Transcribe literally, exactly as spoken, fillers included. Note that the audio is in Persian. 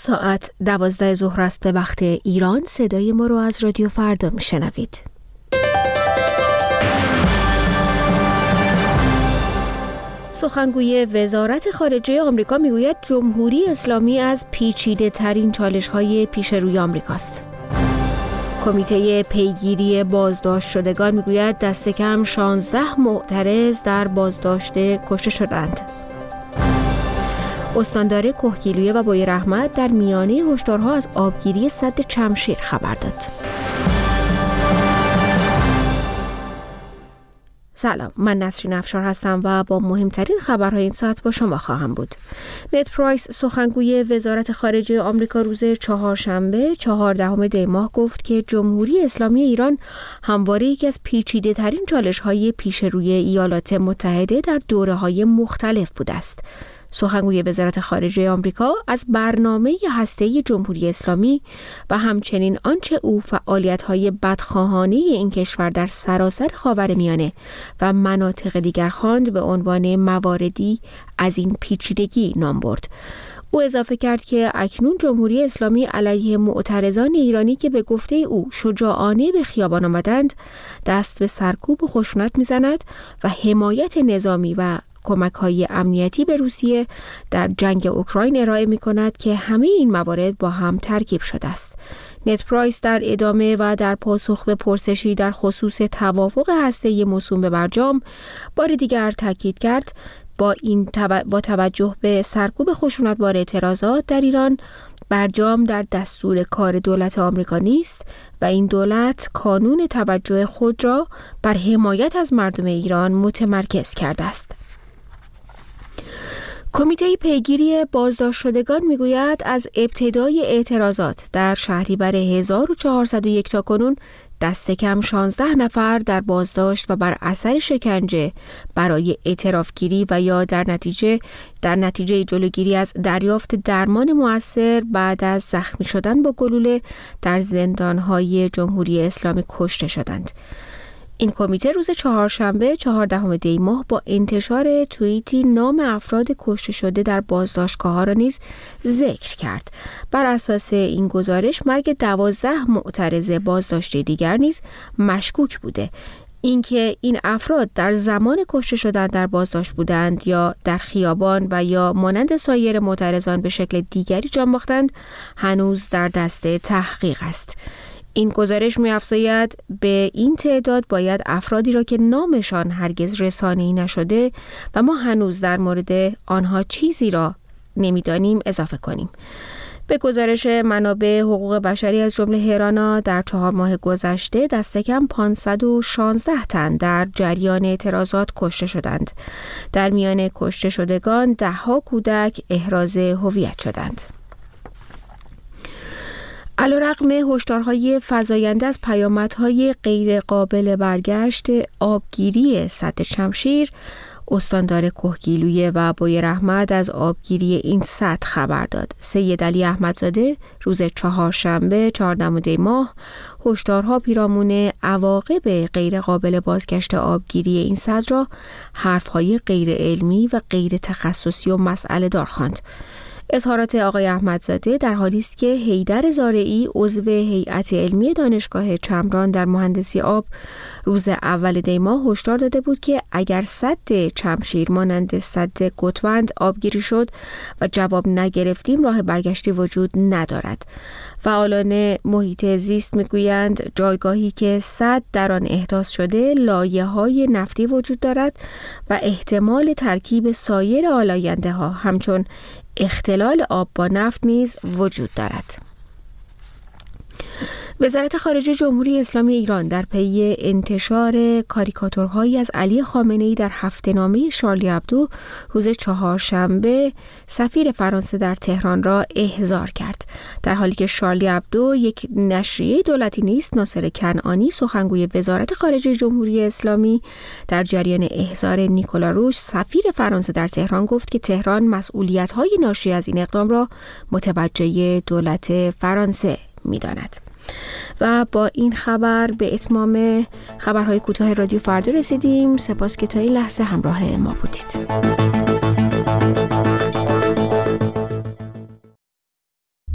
ساعت دوازده ظهر است به وقت ایران. صدای ما رو از رادیو فردا میشنوید. سخنگوی وزارت خارجه آمریکا میگوید جمهوری اسلامی از پیچیده ترین چالش های پیش روی آمریکاست. کمیته پیگیری بازداشت شدگان میگوید دست کم شانزده معترض در بازداشت کشته شدند. استاندار کهگیلویه و بوی رحمت در میانه هشدارها از آبگیری سد چمشیر خبر داد. سلام، من نسرین افشار هستم و با مهمترین خبرهای این ساعت با شما خواهم بود. نت پرایس سخنگوی وزارت خارجه آمریکا روز چهارشنبه چهاردهم دی ماه گفت که جمهوری اسلامی ایران همواره یکی از پیچیده ترین چالش های پیش روی ایالات متحده در دوره های مختلف بوده است. سخنگوی وزارت خارجه آمریکا از برنامه هسته‌ای جمهوری اسلامی و همچنین آنچه او فعالیت‌های بدخواهانه این کشور در سراسر خاورمیانه و مناطق دیگر خواند به عنوان مواردی از این پیچیدگی نام برد. او اضافه کرد که اکنون جمهوری اسلامی علیه معترضان ایرانی که به گفته او شجاعانه به خیابان آمدند دست به سرکوب و خشونت می‌زند و حمایت نظامی و کمک‌های امنیتی به روسیه در جنگ اوکراین ارائه می‌کند که همه این موارد با هم ترکیب شده است. نت پرایس در ادامه و در پاسخ به پرسشی در خصوص توافق هسته‌ای موسوم به برجام بار دیگر تاکید کرد با این تو... با توجه به سرکوب خشونت‌بار اعتراضات در ایران، برجام در دستور کار دولت آمریکا نیست و این دولت کانون توجه خود را بر حمایت از مردم ایران متمرکز کرده است. کمیته پیگیری بازداشت شدگان میگوید از ابتدای اعتراضات در شهریور هزار و چهارصد و یک تا کنون دست کم شانزده نفر در بازداشت و بر اثر شکنجه برای اعترافگیری و یا در نتیجه در نتیجه جلوگیری از دریافت درمان مؤثر بعد از زخمی شدن با گلوله در زندان‌های جمهوری اسلامی کشته شدند. این کمیته روز چهارشنبه چهاردهم دی ماه با انتشار توییتی نام افراد کشته شده در بازداشتگاه‌ها را نیز ذکر کرد. بر اساس این گزارش مرگ دوازده معترض بازداشته دیگر نیز مشکوک بوده. اینکه این افراد در زمان کشته شدن در بازداشت بودند یا در خیابان و یا مانند سایر معترضان به شکل دیگری جان باختند هنوز در دست تحقیق است. این گزارش می‌افزاید به این تعداد باید افرادی را که نامشان هرگز رسانه‌ای نشده و ما هنوز در مورد آنها چیزی را نمی‌دانیم اضافه کنیم. به گزارش منابع حقوق بشری از جمله هرانا در چهار ماه گذشته دست کم پانصد و شانزده تن در جریان اعتراضات کشته شدند. در میان کشته شدگان ده‌ها کودک احراز هویت شدند. علیرغم هشدارهای فزاینده از پیامدهای غیر قابل برگشت آبگیری سد شمشیر، استاندار کهگیلویه و بوی رحمت از آبگیری این سد خبر داد. سید علی احمدزاده روز چهارشنبه چهاردهم دی ماه هشدارها پیرامون عواقب غیر قابل بازگشت آبگیری این سد را حرفهای غیر علمی و غیر تخصصی و مسئله دار خواند. اظهارات آقای احمدزاده در حالی است که حیدر زارعی عضو هیئت علمی دانشگاه چمران در مهندسی آب روز اول دی ماه هشدار داده بود که اگر سد چمشیر مانند سد گوتوند آبگیری شد و جواب نگرفتیم راه برگشتی وجود ندارد. فعالان محیط زیست میگویند جایگاهی که سد در آن احداث شده لایه‌های نفتی وجود دارد و احتمال ترکیب سایر آلاینده ها همچون اختلال آب با نفت نیز وجود دارد. وزارت خارجه جمهوری اسلامی ایران در پی انتشار کاریکاتورهایی از علی خامنه‌ای در هفته‌نامه شارلی ابدو روز چهارشنبه سفیر فرانسه در تهران را احضار کرد. در حالی که شارلی ابدو یک نشریه دولتی نیست، ناصر کنعانی سخنگوی وزارت خارجه جمهوری اسلامی در جریان احضار نیکولا روش سفیر فرانسه در تهران گفت که تهران مسئولیت‌های ناشی از این اقدام را متوجه دولت فرانسه می‌داند. و با این خبر به اتمام خبرهای کوتاه رادیو فردا رسیدیم. سپاس که تا این لحظه همراه ما بودید.